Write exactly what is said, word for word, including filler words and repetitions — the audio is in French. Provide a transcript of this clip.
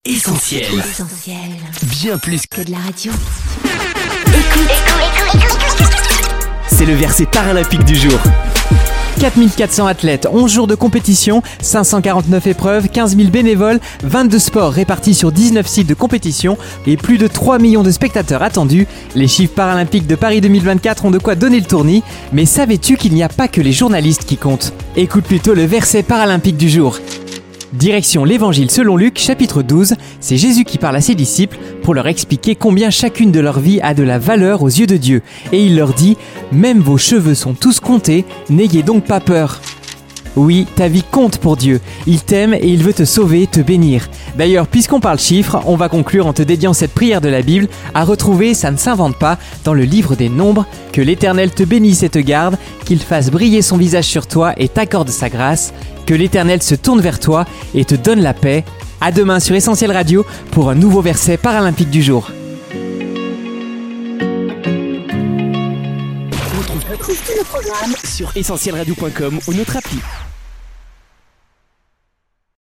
Essentiel. Essentiel. Bien plus Que de la radio. C'est le verset paralympique du jour. quatre mille quatre cents athlètes, onze jours de compétition, cinq cent quarante-neuf épreuves, quinze mille bénévoles, vingt-deux sports répartis sur dix-neuf sites de compétition et plus de trois millions de spectateurs attendus. Les chiffres paralympiques de Paris deux mille vingt-quatre ont de quoi donner le tournis. Mais savais-tu qu'il n'y a pas que les journalistes qui comptent ? Écoute plutôt le verset paralympique du jour. Direction l'Évangile selon Luc, chapitre douze, c'est Jésus qui parle à ses disciples pour leur expliquer combien chacune de leur vie a de la valeur aux yeux de Dieu. Et il leur dit « Même vos cheveux sont tous comptés, n'ayez donc pas peur ». Oui, ta vie compte pour Dieu. Il t'aime et il veut te sauver, te bénir. D'ailleurs, puisqu'on parle chiffres, on va conclure en te dédiant cette prière de la Bible à retrouver, ça ne s'invente pas, dans le livre des Nombres. Que l'Éternel te bénisse et te garde, qu'il fasse briller son visage sur toi et t'accorde sa grâce. Que l'Éternel se tourne vers toi et te donne la paix. À demain sur Essentiel Radio pour un nouveau verset paralympique du jour. Retrouve tous nos programmes sur essentiel radio point com ou notre appli.